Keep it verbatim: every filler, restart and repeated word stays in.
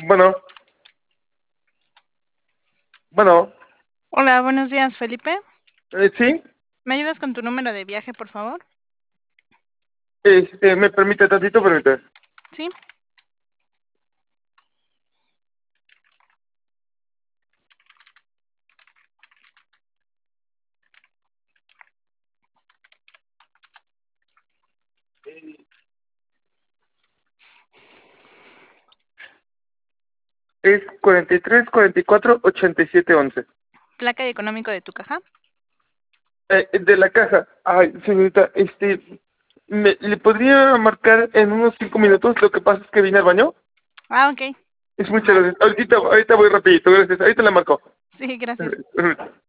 Bueno, bueno, Hola, buenos días, Felipe. eh, sí, ¿Me ayudas con tu número de viaje, por favor? este, me permite tantito, permite. Sí. Es cuarenta y tres, cuarenta y cuatro, ochenta y siete, once. Placa y económico de tu caja. Eh, de la caja. Ay, señorita, este, ¿me, ¿le podría marcar en unos cinco minutos? Lo que pasa es que vine al baño. Ah, ok. Es muchas Vale. gracias. Ahorita, ahorita voy rapidito, gracias. Ahorita la marco. Sí, gracias.